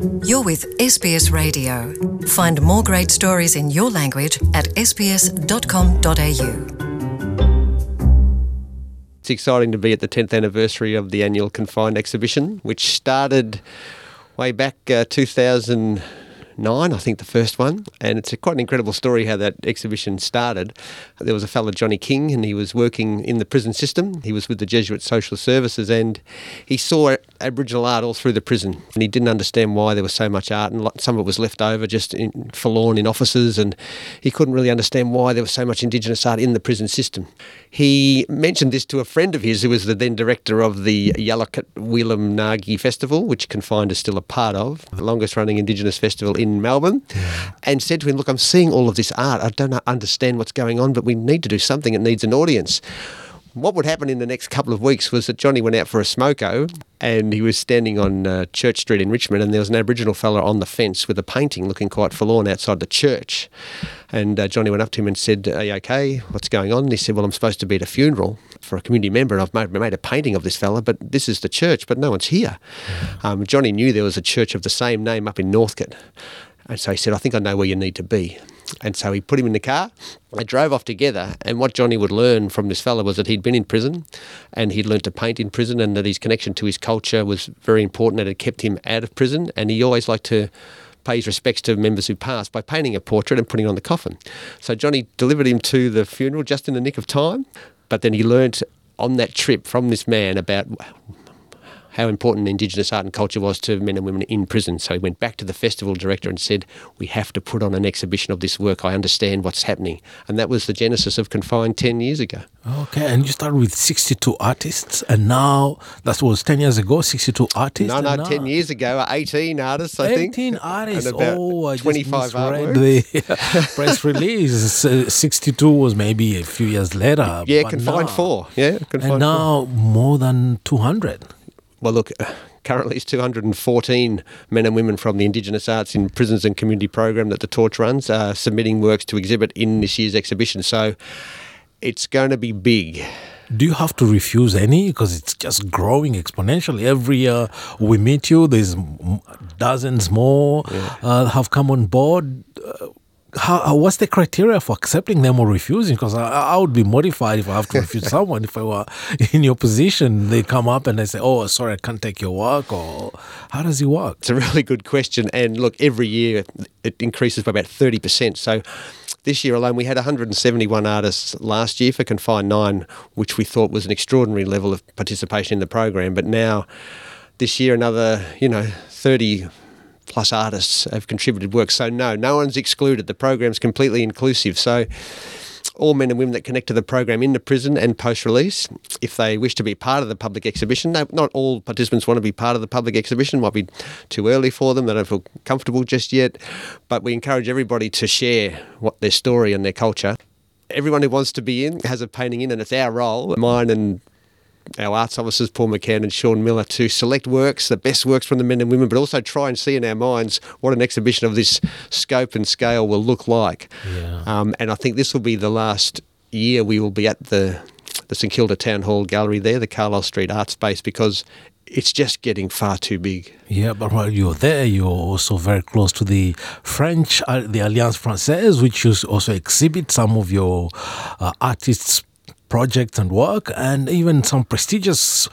You're with SBS Radio. Find more great stories in your language at sbs.com.au. It's exciting to be at the 10th anniversary of the annual Confined exhibition, which started way back 2009, I think the first one, and it's quite an incredible story how that exhibition started. There was a fellow, Johnny King, and he was working in the prison system. He was with the Jesuit Social Services, and he saw Aboriginal art all through the prison, and he didn't understand why there was so much art, and some of it was left over just forlorn in offices, and he couldn't really understand why there was so much Indigenous art in the prison system. He mentioned this to a friend of his who was the then director of the Yalukit Weelam Nagi Festival, which Confined is still a part of, the longest running Indigenous festival in Melbourne, and said to him, look, I'm seeing all of this art. I don't understand what's going on, but we need to do something. It needs an audience. What would happen in the next couple of weeks was that Johnny went out for a smoko, and he was standing on Church Street in Richmond, and there was an Aboriginal fella on the fence with a painting looking quite forlorn outside the church. And Johnny went up to him and said, are you okay? What's going on? And he said, well, I'm supposed to be at a funeral for a community member, and I've made a painting of this fella, but this is the church, but no one's here. Johnny knew there was a church of the same name up in Northcote. And so he said, I think I know where you need to be. And so he put him in the car. They drove off together. And what Johnny would learn from this fella was that he'd been in prison, and he'd learned to paint in prison, and that his connection to his culture was very important, and it kept him out of prison. And he always liked to pay his respects to members who passed by painting a portrait and putting it on the coffin. So Johnny delivered him to the funeral just in the nick of time. But then he learnt on that trip from this man about how important Indigenous art and culture was to men and women in prison. So he went back to the festival director and said, we have to put on an exhibition of this work. I understand what's happening. And that was the genesis of Confined 10 years ago. Okay, and you started with 62 artists, and now, that was 10 years ago, 62 artists? No, 10 years ago, 18 artists, I think. 18 artists, and about I 25 just read artworks. The press release. 62 was maybe a few years later. Yeah, but Confined now, 4. Yeah, Confined and now 4. More than 200. Well, look, currently it's 214 men and women from the Indigenous Arts in Prisons and Community program that the Torch runs submitting works to exhibit in this year's exhibition. So it's going to be big. Do you have to refuse any? Because it's just growing exponentially. Every year we meet you, there's dozens more have come on board. What's the criteria for accepting them or refusing? Because I would be mortified if I have to refuse someone. If I were in your position, they come up and they say, oh, sorry, I can't take your work. Or how does it work? It's a really good question. And look, every year it increases by about 30%. So this year alone, we had 171 artists last year for Confined 9, which we thought was an extraordinary level of participation in the program. But now, this year, another, 30 plus artists have contributed work. So no one's excluded. The program's completely inclusive. So all men and women that connect to the program in the prison and post-release, if they wish to be part of the public exhibition, not all participants want to be part of the public exhibition. It might be too early for them. They don't feel comfortable just yet. But we encourage everybody to share their story and their culture. Everyone who wants to be in has a painting in, and it's our role, mine and our arts officers, Paul McCann and Sean Miller, to select works, the best works from the men and women, but also try and see in our minds what an exhibition of this scope and scale will look like. Yeah. And I think this will be the last year we will be at the St Kilda Town Hall Gallery there, the Carlisle Street Art Space, because it's just getting far too big. Yeah, but while you're there, you're also very close to the French, the Alliance Française, which you also exhibit some of your artists' projects and work, and even some prestigious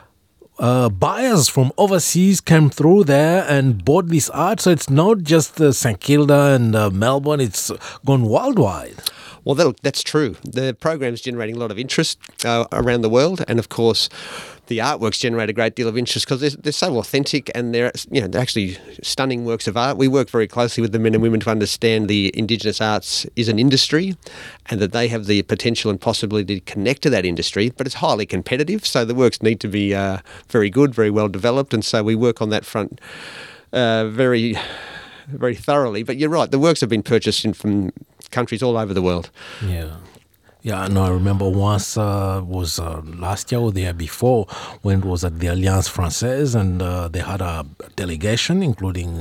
buyers from overseas came through there and bought this art. So it's not just St Kilda and Melbourne, it's gone worldwide. Well, that's true. The program's generating a lot of interest around the world, and of course the artworks generate a great deal of interest because they're so authentic, and they're actually stunning works of art. We work very closely with the men and women to understand the Indigenous arts is an industry, and that they have the potential and possibility to connect to that industry, but it's highly competitive, so the works need to be very good, very well developed, and so we work on that front very, very thoroughly. But you're right, the works have been purchased from countries all over the world. Yeah, no, I remember once was last year or the year before when it was at the Alliance Française, and they had a delegation, including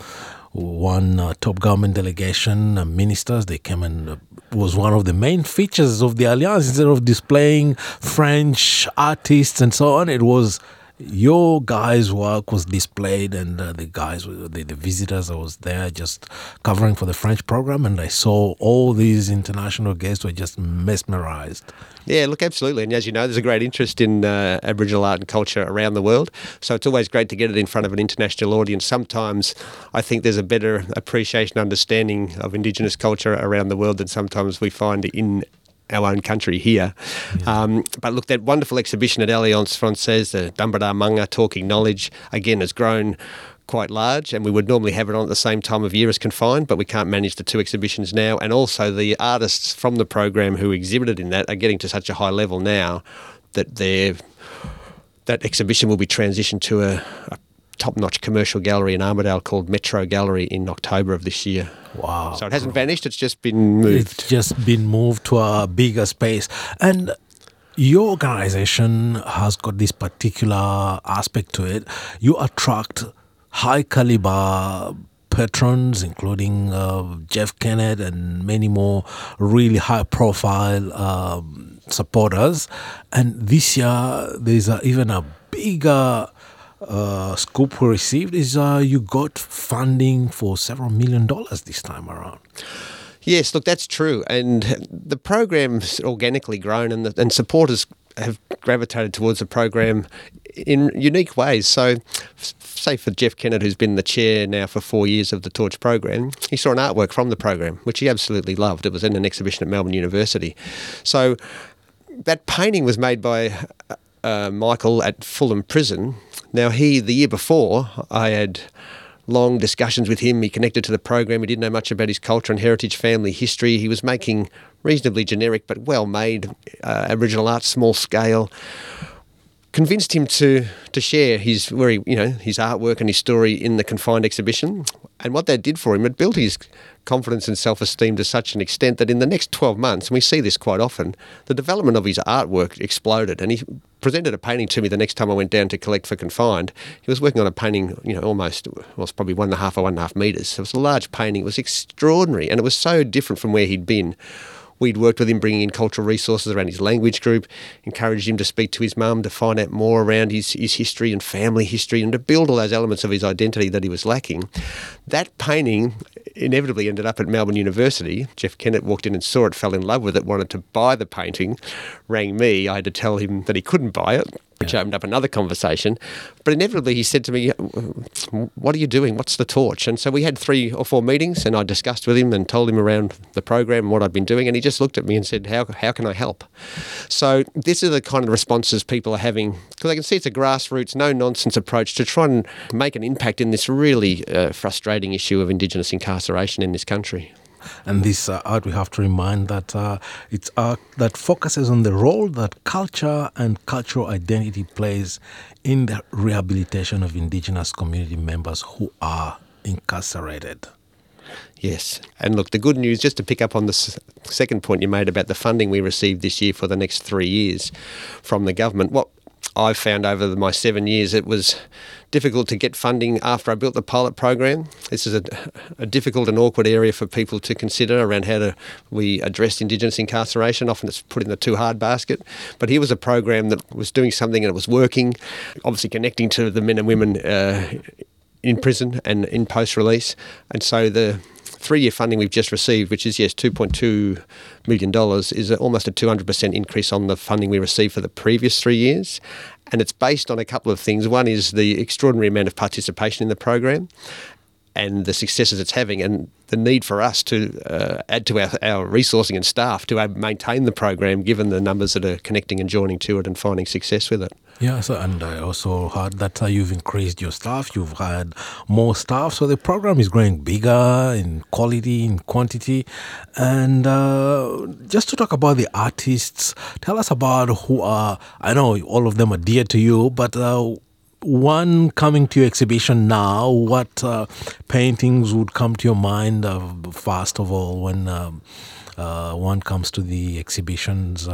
one top government delegation, ministers. They came and was one of the main features of the Alliance. Instead of displaying French artists and so on, it was your guys' work was displayed, and the visitors, I was there just covering for the French program, and I saw all these international guests were just mesmerized. Yeah, look, absolutely. And as you know, there's a great interest in Aboriginal art and culture around the world. So it's always great to get it in front of an international audience. Sometimes I think there's a better appreciation, understanding of Indigenous culture around the world than sometimes we find in our own country here. Yeah. But look, that wonderful exhibition at Alliance Francaise, the Dumbadar Manga Talking Knowledge, again, has grown quite large, and we would normally have it on at the same time of year as Confined, but we can't manage the two exhibitions now. And also the artists from the program who exhibited in that are getting to such a high level now that that exhibition will be transitioned to a top-notch commercial gallery in Armidale called Metro Gallery in October of this year. Wow. So it hasn't vanished, it's just been moved. It's just been moved to a bigger space. And your organization has got this particular aspect to it. You attract high-caliber patrons, including Jeff Kennett and many more really high-profile supporters. And this year, there's even a bigger scoop we received is you got funding for several $1 million this time around. Yes, look, that's true. And the program's organically grown, and supporters have gravitated towards the program in unique ways. So, say for Jeff Kennett, who's been the chair now for 4 years of the Torch program, he saw an artwork from the program, which he absolutely loved. It was in an exhibition at Melbourne University. So that painting was made by Michael at Fulham Prison. Now, the year before, I had long discussions with him. He connected to the program. He didn't know much about his culture and heritage, family history. He was making reasonably generic but well-made Aboriginal art, small scale. Convinced him to share his artwork and his story in the Confined exhibition. And what that did for him, it built his confidence and self-esteem to such an extent that in the next 12 months, and we see this quite often, the development of his artwork exploded. And he presented a painting to me the next time I went down to collect for Confined. He was working on a painting, almost, well, it was probably 1.5 or 1.5 metres. So it was a large painting. It was extraordinary, and it was so different from where he'd been. We'd worked with him bringing in cultural resources around his language group, encouraged him to speak to his mum to find out more around his history and family history and to build all those elements of his identity that he was lacking. That painting inevitably ended up at Melbourne University. Jeff Kennett walked in and saw it, fell in love with it, wanted to buy the painting, rang me. I had to tell him that he couldn't buy it, which opened up another conversation. But inevitably he said to me, "What are you doing? What's the Torch?" And so we had 3 or 4 meetings, and I discussed with him and told him around the program and what I'd been doing, and he just looked at me and said, how can I help? So this is the kind of responses people are having, because I can see it's a grassroots, no-nonsense approach to try and make an impact in this really frustrating issue of Indigenous incarceration in this country. And this art, we have to remind that it's art that focuses on the role that culture and cultural identity plays in the rehabilitation of Indigenous community members who are incarcerated. Yes. And look, the good news, just to pick up on the second point you made about the funding we received this year for the next 3 years from the government, what I've found over my 7 years, it was difficult to get funding after I built the pilot program. This is a difficult and awkward area for people to consider around how we address Indigenous incarceration. Often it's put in the too hard basket. But here was a program that was doing something and it was working, obviously connecting to the men and women in prison and in post-release. And so the 3-year funding we've just received, which is, yes, $2.2 million, is almost a 200% increase on the funding we received for the previous 3 years. And it's based on a couple of things. One is the extraordinary amount of participation in the program and the successes it's having, and the need for us to add to our resourcing and staff to maintain the program, given the numbers that are connecting and joining to it and finding success with it. Yeah, so, and I also heard that you've increased your staff, you've had more staff, so the program is growing bigger in quality, in quantity. And just to talk about the artists, tell us about who are, I know all of them are dear to you, but one coming to your exhibition now, what paintings would come to your mind first of all when one comes to the exhibitions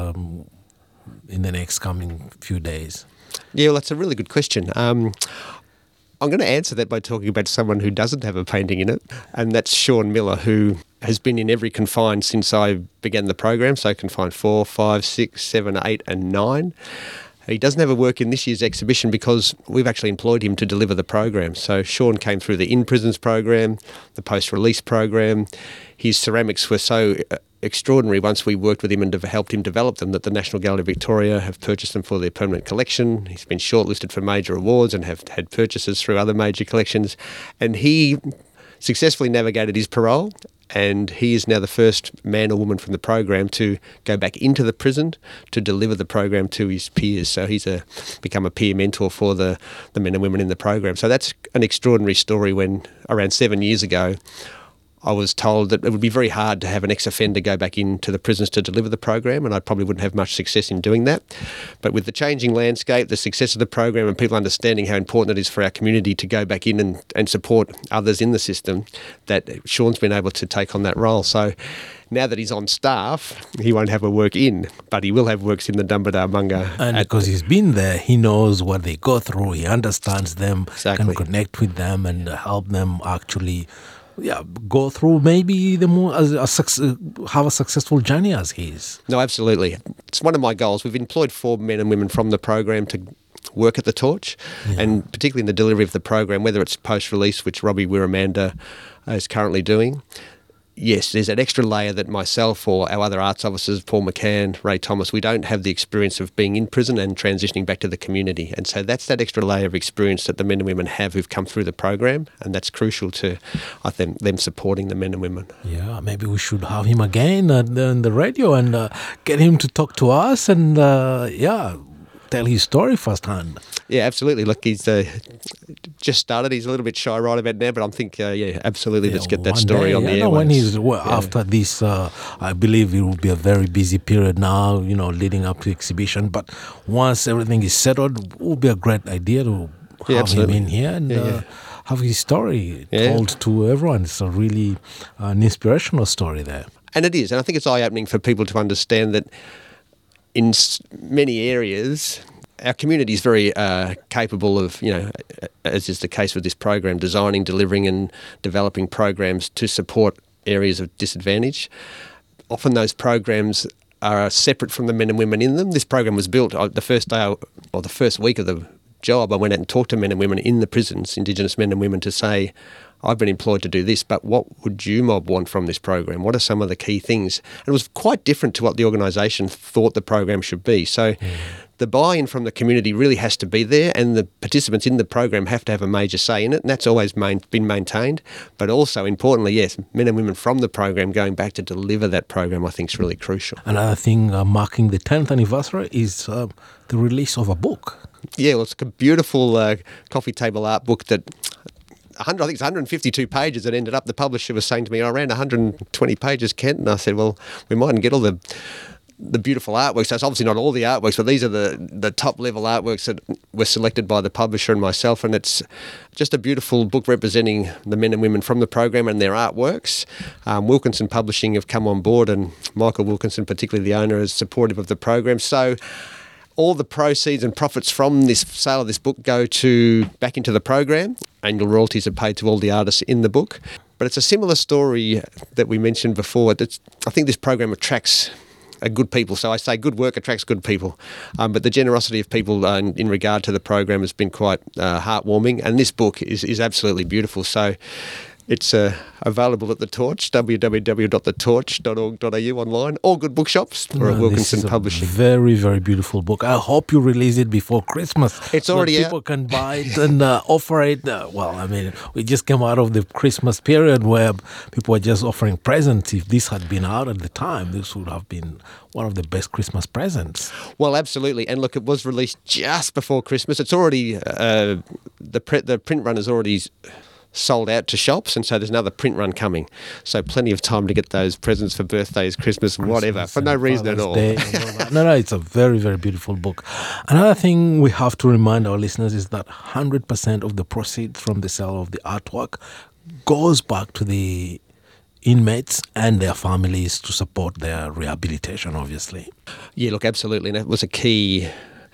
in the next coming few days? Yeah, well, that's a really good question. I'm going to answer that by talking about someone who doesn't have a painting in it, and that's Sean Miller, who has been in every Confined since I began the program, so Confined 4, 5, 6, 7, 8 and 9. He doesn't have a work in this year's exhibition because we've actually employed him to deliver the program. So Sean came through the in-prisons program, the post-release program. His ceramics were so extraordinary once we worked with him and helped him develop them that the National Gallery of Victoria have purchased them for their permanent collection. He's been shortlisted for major awards and have had purchases through other major collections. And he successfully navigated his parole, and he is now the first man or woman from the program to go back into the prison to deliver the program to his peers. So he's become a peer mentor for the men and women in the program. So that's an extraordinary story when around 7 years ago I was told that it would be very hard to have an ex-offender go back into the prisons to deliver the program, and I probably wouldn't have much success in doing that. But with the changing landscape, the success of the program and people understanding how important it is for our community to go back in and support others in the system, that Sean's been able to take on that role. So now that he's on staff, he won't have a work in, but he will have works in the Dumbarda-Munga. And because he's been there, he knows what they go through, he understands them, Exactly. can connect with them and help them actually go through maybe have a successful journey as he is. No, absolutely. It's one of my goals. We've employed 4 men and women from the program to work at the Torch, and particularly in the delivery of the program, whether it's post-release, which Robbie Wirramanda is currently doing. Yes, there's that extra layer that myself or our other arts officers, Paul McCann, Ray Thomas, we don't have the experience of being in prison and transitioning back to the community. And so that's that extra layer of experience that the men and women have who've come through the program, and that's crucial to, I think, them supporting the men and women. Yeah, maybe we should have him again on the radio and get him to talk to us and, tell his story firsthand. Yeah, absolutely. Look, he's just started. He's a little bit shy right about now, but I think, absolutely, let's get that story on the airwaves. When he's after this, I believe it will be a very busy period now, leading up to the exhibition. But once everything is settled, it will be a great idea to have him in here and have his story told to everyone. It's a really an inspirational story there. And it is. And I think it's eye-opening for people to understand that in many areas, our community is very capable of, as is the case with this program, designing, delivering and developing programs to support areas of disadvantage. Often those programs are separate from the men and women in them. This program was built the first day or the first week of the job. I went out and talked to men and women in the prisons, Indigenous men and women, to say, I've been employed to do this, but what would you mob want from this program? What are some of the key things? And it was quite different to what the organisation thought the program should be. So the buy-in from the community really has to be there, and the participants in the program have to have a major say in it, and that's always been maintained. But also, importantly, yes, men and women from the program going back to deliver that program, I think, is really crucial. Another thing marking the 10th anniversary is the release of a book. Yeah, well, it's a beautiful coffee table art book that I think it's 152 pages. It ended up, the publisher was saying to me, around 120 pages, Kent. And I said, well, we mightn't get all the beautiful artworks. So it's obviously not all the artworks, but these are the top level artworks that were selected by the publisher and myself. And it's just a beautiful book representing the men and women from the program and their artworks. Wilkinson Publishing have come on board, and Michael Wilkinson, particularly the owner, is supportive of the program. So all the proceeds and profits from this sale of this book go back into the program. Annual royalties are paid to all the artists in the book. But it's a similar story that we mentioned before. I think this program attracts good people. So I say good work attracts good people. But the generosity of people in regard to the program has been quite heartwarming. And this book is absolutely beautiful. So it's available at The Torch, www.thetorch.org.au online, or good bookshops, or at Wilkinson Publishing. Very, very beautiful book. I hope you release it before Christmas. It's already so people can buy it and offer it. We just came out of the Christmas period where people were just offering presents. If this had been out at the time, this would have been one of the best Christmas presents. Well, absolutely. And look, it was released just before Christmas. It's already, the print run is already sold out to shops, and so there's another print run coming. So plenty of time to get those presents for birthdays, Christmas, whatever, for no reason at all. No, it's a very, very beautiful book. Another thing we have to remind our listeners is that 100% of the proceeds from the sale of the artwork goes back to the inmates and their families to support their rehabilitation, obviously. Yeah, look, absolutely. And it was a key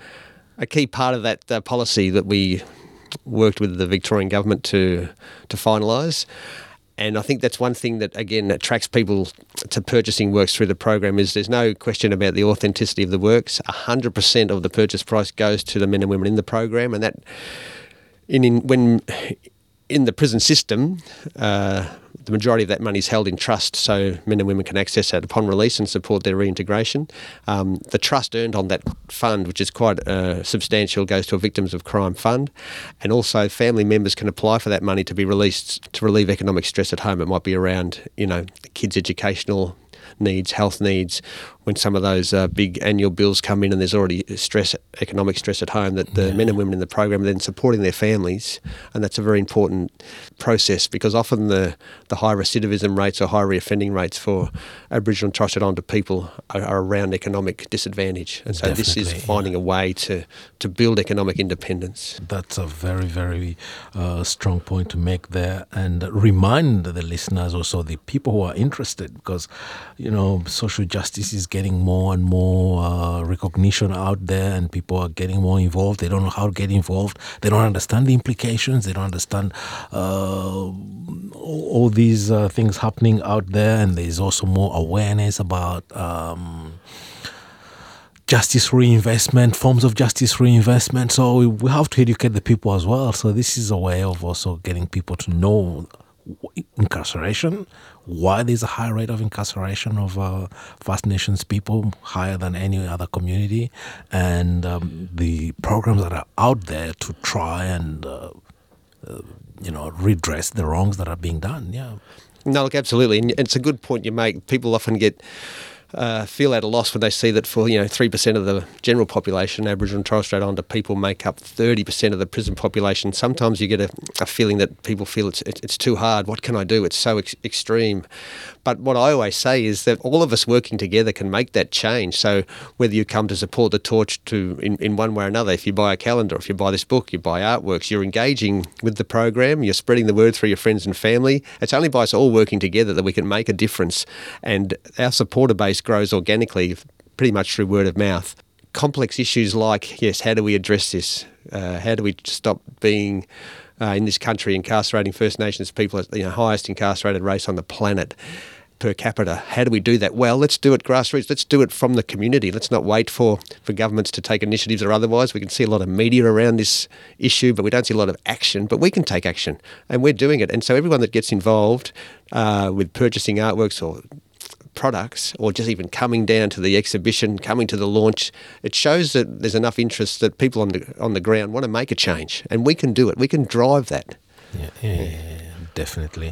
part of that policy that we worked with the Victorian government to finalise. And I think that's one thing that, again, attracts people to purchasing works through the program is there's no question about the authenticity of the works. 100% of the purchase price goes to the men and women in the program, and that when in the prison system, the majority of that money is held in trust, so men and women can access that upon release and support their reintegration. The trust earned on that fund, which is quite substantial, goes to a Victims of Crime fund, and also family members can apply for that money to be released to relieve economic stress at home. It might be around, kids' educational needs, health needs, when some of those big annual bills come in and there's already economic stress at home, that the men and women in the program are then supporting their families, and that's a very important process because often the high recidivism rates or high reoffending rates for Aboriginal and Torres Strait Islander people are around economic disadvantage, and so this is finding a way to build economic independence. That's a very, very strong point to make there, and remind the listeners, also the people who are interested, because social justice is getting more and more recognition out there, and people are getting more involved. They don't know how to get involved. They don't understand the implications. They don't understand all these things happening out there, and there's also more awareness about justice reinvestment, forms of justice reinvestment. So we have to educate the people as well. So this is a way of also getting people to know incarceration, why there's a high rate of incarceration of First Nations people, higher than any other community, and the programs that are out there to try and redress the wrongs that are being done. Yeah. No, look, absolutely, and it's a good point you make. People often feel at a loss when they see that for 3% of the general population, Aboriginal and Torres Strait Islander people make up 30% of the prison population. Sometimes you get a feeling that people feel it's too hard. What can I do? It's so extreme. But what I always say is that all of us working together can make that change. So whether you come to support the torch in one way or another, if you buy a calendar, if you buy this book, you buy artworks, you're engaging with the program, you're spreading the word through your friends and family. It's only by us all working together that we can make a difference. And our supporter base grows organically, pretty much through word of mouth. Complex issues like, how do we address this? How do we stop being, in this country, incarcerating First Nations people as the highest incarcerated race on the planet per capita? How do we do that? Well, let's do it grassroots. Let's do it from the community. Let's not wait for governments to take initiatives or otherwise. We can see a lot of media around this issue, but we don't see a lot of action. But we can take action, and we're doing it. And so everyone that gets involved with purchasing artworks or products, or just even coming down to the exhibition, coming to the launch, it shows that there's enough interest that people on the ground want to make a change, and we can do it. We can drive that. Yeah, definitely.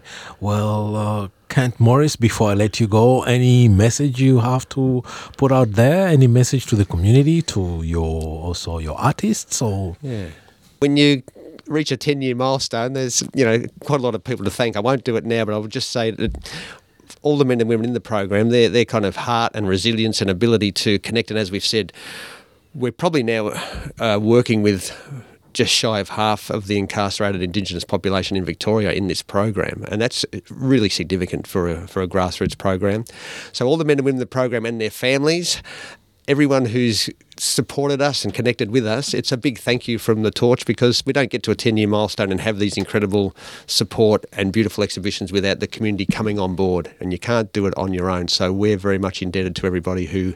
Well, Kent Morris, before I let you go, any message you have to put out there? Any message to the community, to your artists? Or when you reach a 10-year milestone, there's quite a lot of people to thank. I won't do it now, but I would just say that all the men and women in the program, their kind of heart and resilience and ability to connect. And as we've said, we're probably now working with just shy of half of the incarcerated Indigenous population in Victoria in this program, and that's really significant for a grassroots program. So all the men and women in the program and their families, everyone who's supported us and connected with us, it's a big thank you from the Torch, because we don't get to a 10-year milestone and have these incredible support and beautiful exhibitions without the community coming on board, and you can't do it on your own. So we're very much indebted to everybody who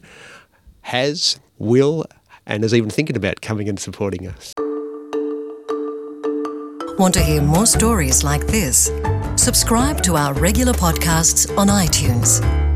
has, will, and is even thinking about coming and supporting us. Want to hear more stories like this? Subscribe to our regular podcasts on iTunes.